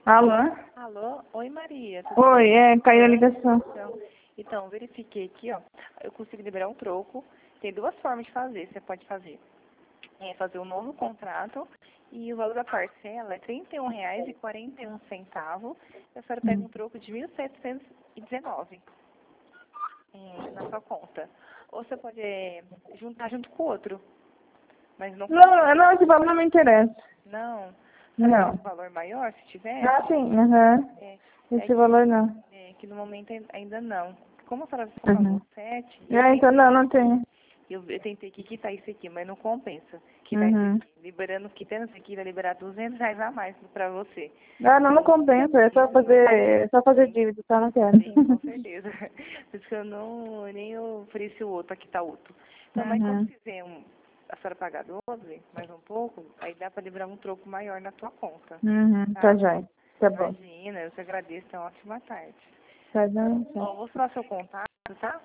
Alô? Alô? Oi, Maria. Tudo Oi, bem? caiu a ligação. Então, verifiquei aqui, ó. Eu consigo liberar um troco. Tem duas formas de fazer. Você pode fazer um novo contrato e o valor da parcela é R$ 31,41. E a senhora pega um troco de 1.719 na sua conta. Ou você pode juntar junto com o outro. Mas não... Não, esse valor não me interessa. Não. Não. Um valor maior, se tiver? Ah, sim, aham. Esse valor não. Que no momento ainda não. Como a senhora Uhum. falou 7, Então não tenho. eu tentei que quitar isso aqui, mas não compensa. Quitar Uhum. isso aqui. Quitando isso aqui, vai liberar R$ 200 a mais pra você. Não compensa, é só fazer dívida, tá? Não quero. Sim, com certeza. Por isso que eu nem ofereci o outro, aqui tá outro. Então, mas quando fizer a senhora pagar 12, mais um pouco, aí dá pra liberar um troco maior na tua conta. Tá jóia. Tá bom. Imagina, eu te agradeço, então ótima tarde. Tá bom. Ó, vou falar seu contato, tá?